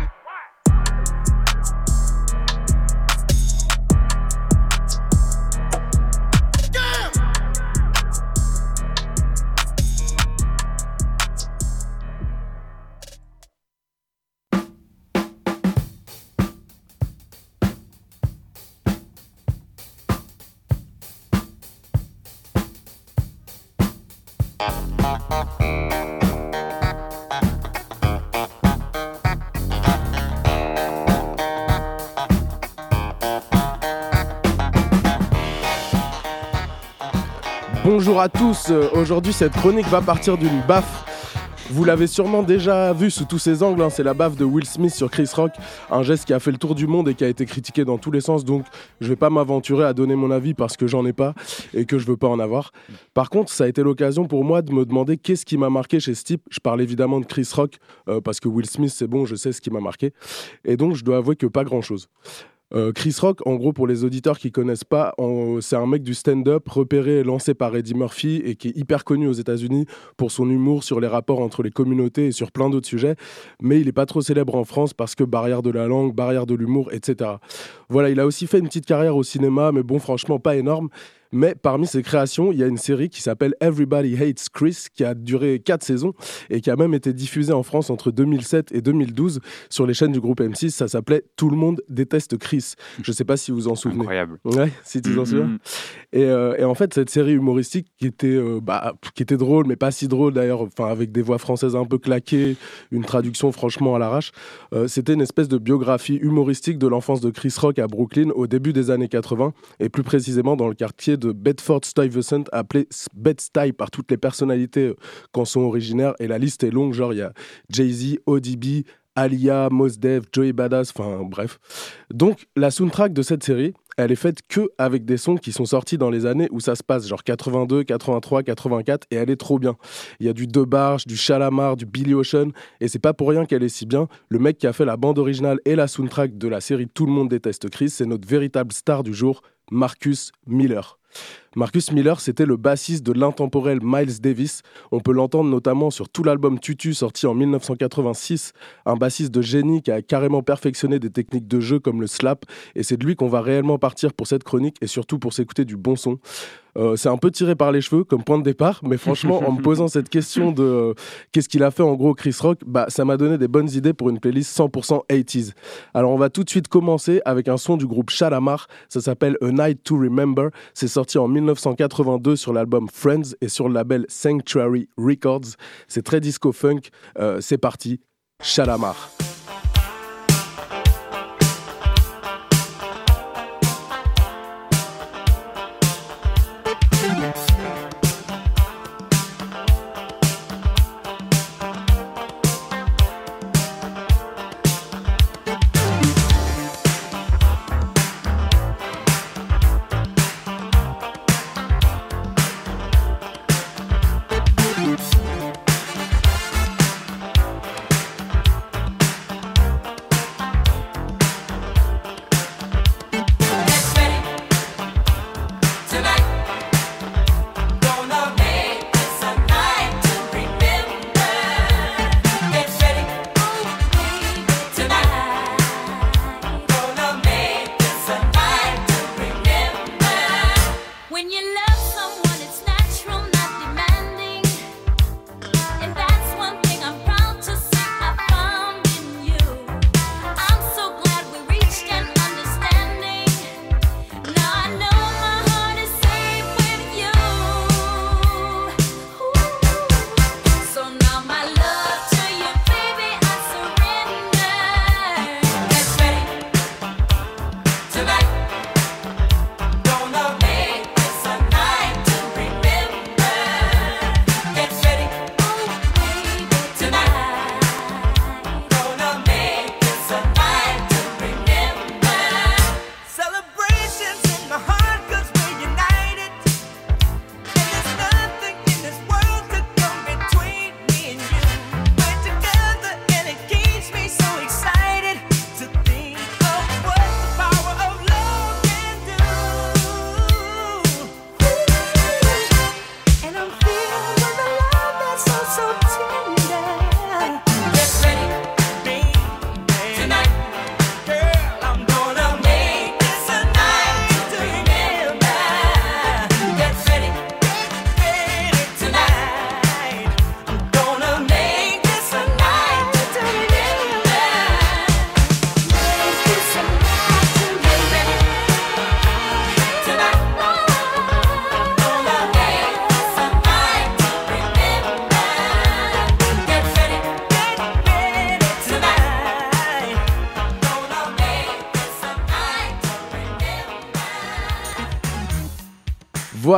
Bonjour à tous, aujourd'hui cette chronique va partir d'une baffe. Vous l'avez sûrement déjà vu sous tous ses angles, hein. C'est la baffe de Will Smith sur Chris Rock, un geste qui a fait le tour du monde et qui a été critiqué dans tous les sens, donc je vais pas m'aventurer à donner mon avis parce que j'en ai pas et que je veux pas en avoir. Par contre, ça a été l'occasion pour moi de me demander qu'est-ce qui m'a marqué chez ce type. Je parle évidemment de Chris Rock, euh, parce que Will Smith c'est bon, je sais ce qui m'a marqué, et donc je dois avouer que pas grand-chose. Euh, Chris Rock, en gros, pour les auditeurs qui connaissent pas, en, c'est un mec du stand-up repéré et lancé par Eddie Murphy et qui est hyper connu aux États-Unis pour son humour sur les rapports entre les communautés et sur plein d'autres sujets. Mais il est pas trop célèbre en France parce que barrière de la langue, barrière de l'humour, et cetera. Voilà, il a aussi fait une petite carrière au cinéma, mais bon, franchement, pas énorme. Mais parmi ses créations, il y a une série qui s'appelle Everybody Hates Chris, qui a duré quatre saisons et qui a même été diffusée en France entre deux mille sept et deux mille douze sur les chaînes du groupe M six. Ça s'appelait Tout le monde déteste Chris. Je ne sais pas si vous en souvenez. Incroyable. Ouais, si tu t'en souviens. Et, euh, et en fait, cette série humoristique qui était, euh, bah, qui était drôle, mais pas si drôle d'ailleurs, enfin, avec des voix françaises un peu claquées, une traduction franchement à l'arrache, euh, c'était une espèce de biographie humoristique de l'enfance de Chris Rock à Brooklyn au début des années quatre-vingts, et plus précisément dans le quartier de Bedford-Stuyvesant, appelé Bed-Stuy par toutes les personnalités qu'en sont originaires, et la liste est longue, genre il y a Jay-Z, O D B, Aaliyah, Mos Def, Joey Badass, enfin bref. Donc la soundtrack de cette série, elle est faite que avec des sons qui sont sortis dans les années où ça se passe, genre quatre-vingt-deux, quatre-vingt-trois, quatre-vingt-quatre, et elle est trop bien. Il y a du DeBarge, du Shalamar, du Billy Ocean, et c'est pas pour rien qu'elle est si bien. Le mec qui a fait la bande originale et la soundtrack de la série Tout le monde déteste Chris, c'est notre véritable star du jour, Marcus Miller. Marcus Miller, c'était le bassiste de l'intemporel Miles Davis. On peut l'entendre notamment sur tout l'album Tutu, sorti en dix-neuf cent quatre-vingt-six. Un bassiste de génie qui a carrément perfectionné des techniques de jeu comme le slap. Et c'est de lui qu'on va réellement partir pour cette chronique et surtout pour s'écouter du bon son. Euh, c'est un peu tiré par les cheveux comme point de départ, mais franchement, en me posant cette question de euh, qu'est-ce qu'il a fait en gros Chris Rock, bah, ça m'a donné des bonnes idées pour une playlist cent pour cent eighties. Alors on va tout de suite commencer avec un son du groupe Shalamar, ça s'appelle A Night to Remember, c'est sorti en dix-neuf cent quatre-vingt-deux sur l'album Friends et sur le label Sanctuary Records. C'est très disco-funk, euh, c'est parti, Shalamar.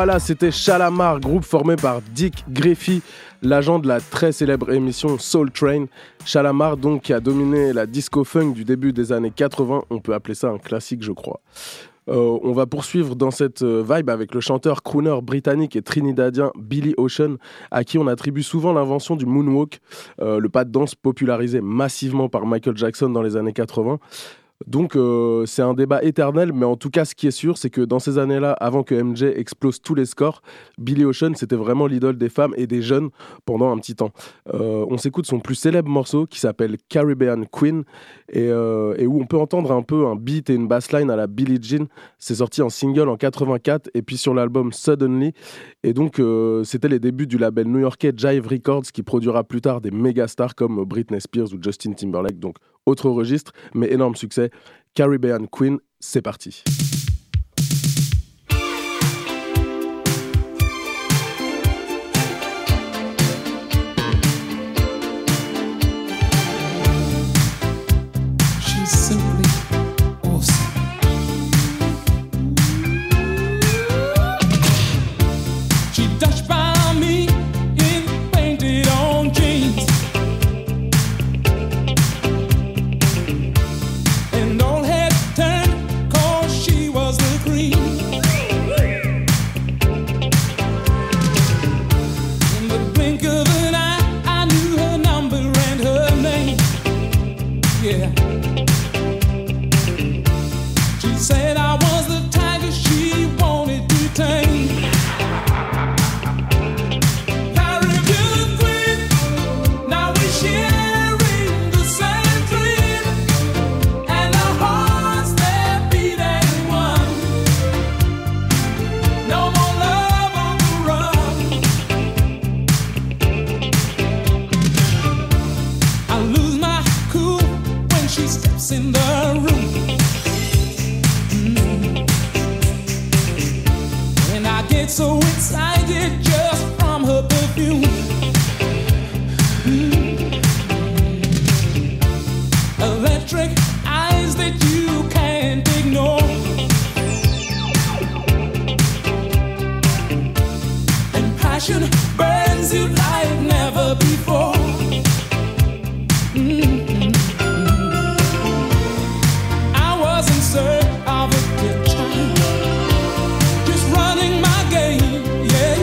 Voilà, c'était Shalamar, groupe formé par Dick Griffey, l'agent de la très célèbre émission Soul Train. Shalamar, donc, qui a dominé la disco-funk du début des années quatre-vingts. On peut appeler ça un classique, je crois. Euh, on va poursuivre dans cette euh, vibe avec le chanteur crooner britannique et trinidadien Billy Ocean, à qui on attribue souvent l'invention du moonwalk, euh, le pas de danse popularisé massivement par Michael Jackson dans les années quatre-vingts. Donc euh, c'est un débat éternel, mais en tout cas ce qui est sûr, c'est que dans ces années-là, avant que M J explose tous les scores, Billy Ocean c'était vraiment l'idole des femmes et des jeunes pendant un petit temps. Euh, on s'écoute son plus célèbre morceau qui s'appelle Caribbean Queen et, euh, et où on peut entendre un peu un beat et une bassline à la Billie Jean. C'est sorti en single en quatre-vingt-quatre et puis sur l'album Suddenly. Et donc euh, c'était les débuts du label new-yorkais Jive Records qui produira plus tard des méga stars comme Britney Spears ou Justin Timberlake. Donc autre registre, mais énorme succès. Caribbean Queen, c'est parti. She's simply awesome. She dashed by me in painted on jeans. And all head turned 'cause she was the queen. In the blink of an eye, I knew her number and her name. Yeah. She said I was the tiger she wanted to tame. Caribbean queen, now we're sharing the same dream, and our hearts they're beating one. No more love on the run. I lose my cool when she steps in the room. Mm. And I get so excited just from her perfume. Mm. Electric eyes that you can't ignore. And passion burns you like never before. Mm. I was in search of a picture, just running my game, yeah.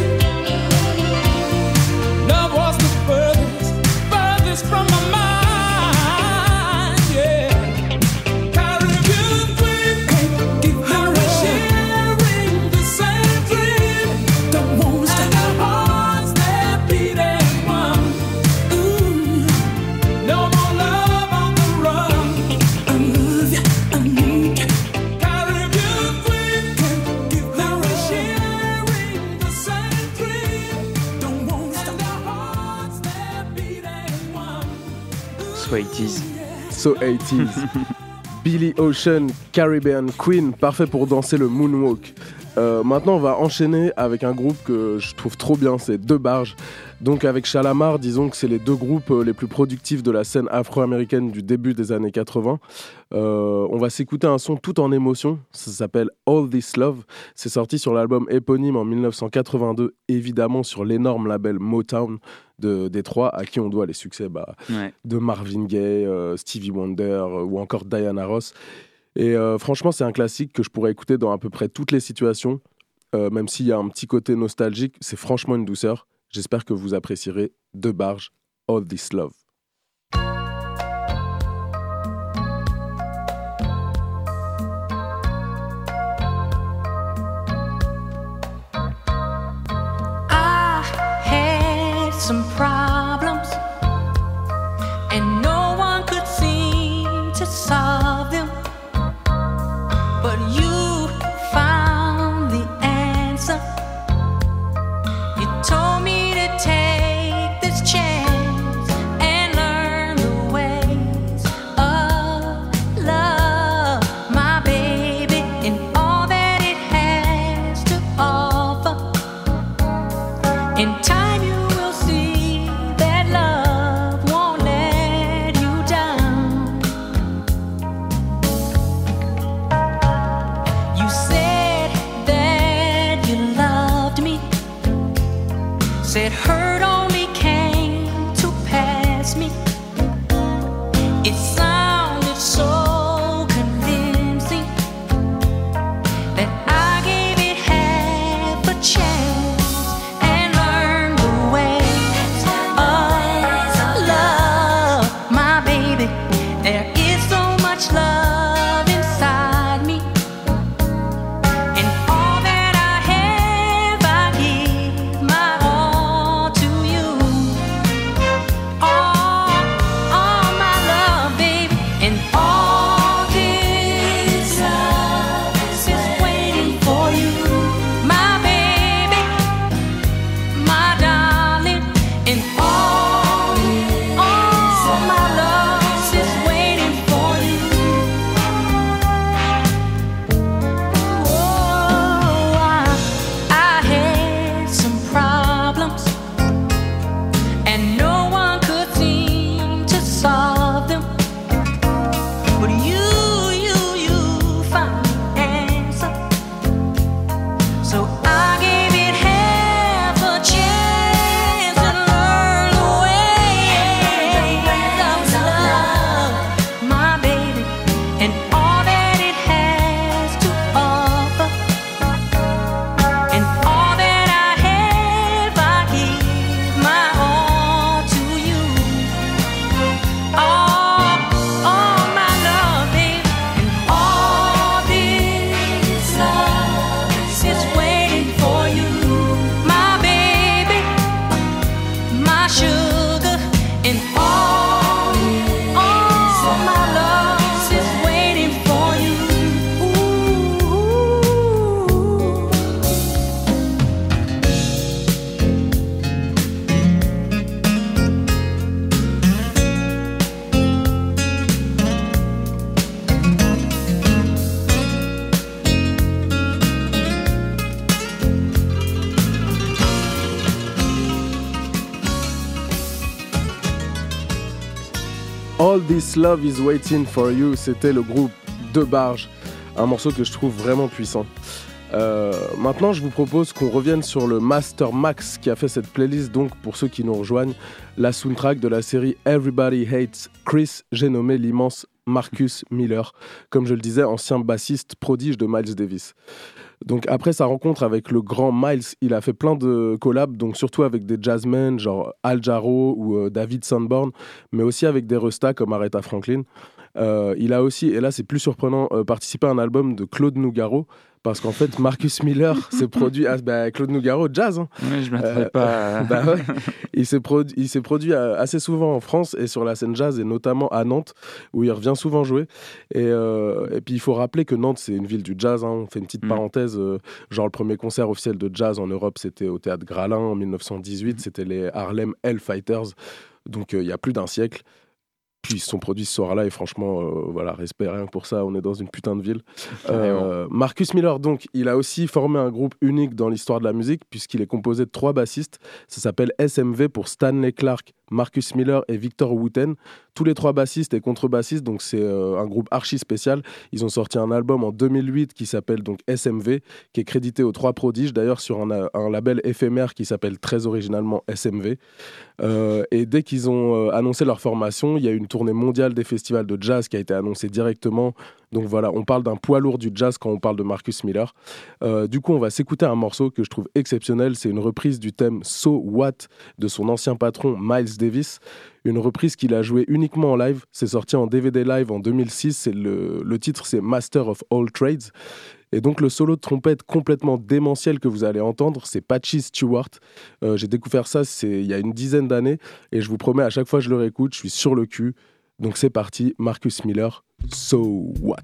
Love was the furthest, furthest from my mind, yeah. Caribbean queen, give her a sharing the same dream. Don't want to and our hearts they're beating one. Ooh, no more love on the run. I love you, I need you. Caribbean queen, give her a sharing the same dream. Don't want to and our hearts they're beating one. So eighties. So eighties. Billy Ocean, Caribbean Queen, parfait pour danser le moonwalk. Euh, maintenant, on va enchaîner avec un groupe que je trouve trop bien, c'est Deux Barges. Donc avec Shalamar, disons que c'est les deux groupes euh, les plus productifs de la scène afro-américaine du début des années quatre-vingts. Euh, on va s'écouter un son tout en émotion, ça s'appelle All This Love. C'est sorti sur l'album éponyme en dix-neuf cent quatre-vingt-deux, évidemment sur l'énorme label Motown de Détroit, à qui on doit les succès bah, Ouais. de Marvin Gaye, euh, Stevie Wonder euh, ou encore Diana Ross. Et euh, franchement, c'est un classique que je pourrais écouter dans à peu près toutes les situations, euh, même s'il y a un petit côté nostalgique, c'est franchement une douceur. J'espère que vous apprécierez Deux Barges, All This Love. I had some problems, and no one could seem to solve them. But you found the answer. You told me to take this chance and learn the ways of love, my baby, and all that it has to offer. In time you will see that love won't let you down. You said that you loved said hurt only came to pass me. It sounded so convincing that I gave it half a chance and learned the ways of love. My baby, there is so much love inside me, and all that I have I give my all to you. All, all my love, baby, and all this love is waiting for you. My baby, my darling, and all, all my love is waiting for you. Oh, I, I had some problems, and no one could seem to solve them. But you, you, you found the answer. So I gave it half a chance and learned the ways of love, my baby, and all that it has to offer. And all that I have, I give my all to you. All, all my love, baby, and all this love is waiting for you. My baby, my sugar, and all, all my love is waiting for you. All This Love Is Waiting For You, c'était le groupe De Barge, un morceau que je trouve vraiment puissant. Euh, maintenant, je vous propose qu'on revienne sur le Master Max qui a fait cette playlist, donc pour ceux qui nous rejoignent, la soundtrack de la série Everybody Hates Chris, j'ai nommé l'immense Marcus Miller, comme je le disais, ancien bassiste prodige de Miles Davis. Donc après sa rencontre avec le grand Miles, il a fait plein de collabs, donc surtout avec des jazzmen genre Al Jarreau ou euh, David Sanborn, mais aussi avec des restas comme Aretha Franklin. Euh, il a aussi, et là c'est plus surprenant, euh, participé à un album de Claude Nougaro, parce qu'en fait Marcus Miller s'est produit à bah, Claude Nougaro, jazz. Hein. Oui, je m'attendais Euh, pas à... bah ouais. Il s'est produit, il s'est produit euh, assez souvent en France et sur la scène jazz, et notamment à Nantes, où il revient souvent jouer. Et, euh, et puis il faut rappeler que Nantes, c'est une ville du jazz. Hein. On fait une petite Mm. parenthèse. euh, genre le premier concert officiel de jazz en Europe, c'était au Théâtre Gralin en dix-neuf cent dix-huit. C'était les Harlem Hellfighters. Donc euh, il y a plus d'un siècle. Puis ils se sont produits ce soir-là et franchement, euh, voilà, respect rien que pour ça, on est dans une putain de ville. Euh, Marcus Miller, donc, il a aussi formé un groupe unique dans l'histoire de la musique puisqu'il est composé de trois bassistes. Ça s'appelle S M V pour Stanley Clarke, Marcus Miller et Victor Wooten. Tous les trois bassistes et contrebassistes, donc c'est euh, un groupe archi spécial. Ils ont sorti un album en deux mille huit qui s'appelle donc S M V, qui est crédité aux trois prodiges, d'ailleurs sur un, un label éphémère qui s'appelle très originalement S M V. Euh, et dès qu'ils ont euh, annoncé leur formation, il y a eu une tournée mondiale des festivals de jazz qui a été annoncée directement. Donc voilà, on parle d'un poids lourd du jazz quand on parle de Marcus Miller. Euh, du coup, on va s'écouter un morceau que je trouve exceptionnel. C'est une reprise du thème So What de son ancien patron Miles Davis. Une reprise qu'il a jouée uniquement en live. C'est sorti en D V D live en deux mille six. C'est le, le titre, c'est Master of All Trades. Et donc le solo de trompette complètement démentiel que vous allez entendre, c'est Patchy Stewart. Euh, j'ai découvert ça c'est, il y a une dizaine d'années et je vous promets, à chaque fois que je le réécoute, je suis sur le cul. Donc c'est parti, Marcus Miller, So What?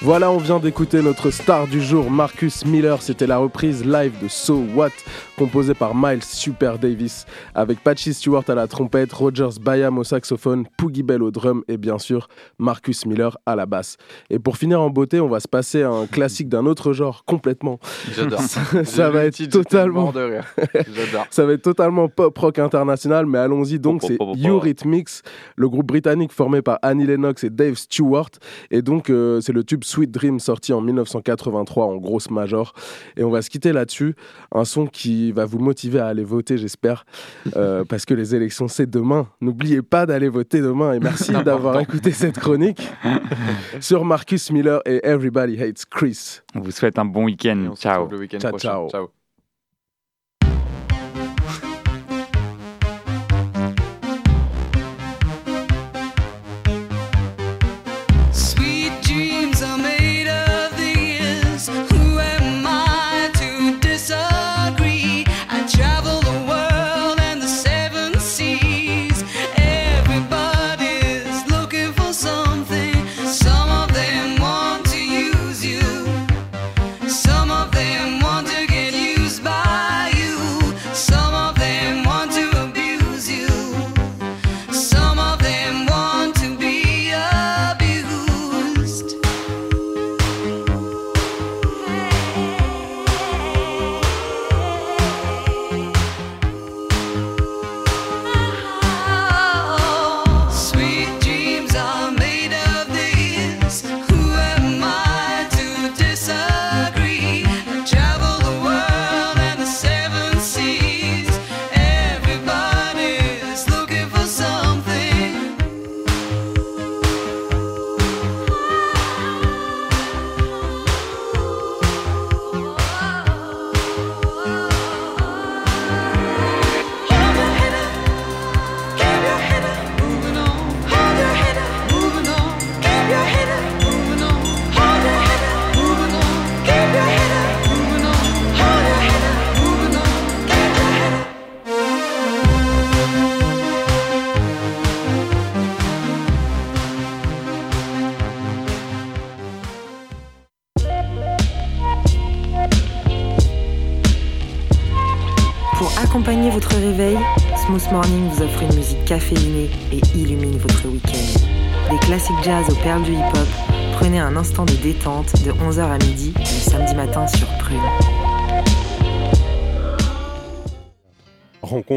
Voilà, on vient d'écouter notre star du jour, Marcus Miller. C'était la reprise live de So What, composée par Miles Super Davis, avec Patchy Stewart à la trompette, Rogers Bayam au saxophone, Poogie Bell au drum et bien sûr Marcus Miller à la basse. Et pour finir en beauté, on va se passer à un classique d'un autre genre complètement. J'adore. ça, ça va être totalement. J'adore. Ça va être totalement pop rock international, mais allons-y donc. Pop, C'est pop, pop, pop. Eurythmics, le groupe britannique formé par Annie Lennox et Dave Stewart. Et donc euh, c'est le tube Sweet Dream sorti en dix-neuf cent quatre-vingt-trois en grosse major. Et on va se quitter là-dessus. Un son qui va vous motiver à aller voter, j'espère, euh, parce que les élections c'est demain. N'oubliez pas d'aller voter demain. Et merci d'avoir écouté cette chronique sur Marcus Miller et Everybody Hates Chris. On vous souhaite un bon week-end. Ciao. Le week-end Ciao, prochain. ciao. Ciao. Sweet dreams are made of these. Who am I to disagree? I travel the world and the seven seas. Everybody's looking for something. Some of them want to use you. Some of them want to get used by you. Some of them want to abuse you. Some of them want to be abused. Sweet dreams are made of these. Who am I to disagree? I travel the world and the seven seas. Everybody's looking for something. Hold your head up, keep your head up, moving on. Hold your head up, moving on. Keep your head up, moving on. Hold your head up, moving on. Keep your head up, moving on. Hold your head up, moving on. Keep your head up. Pour accompagner votre réveil, Smooth Morning vous offre une musique caféinée et illumine votre week-end. Des classiques jazz aux perles du hip-hop, prenez un instant de détente de onze heures à midi le samedi matin sur Prune. Rencontre.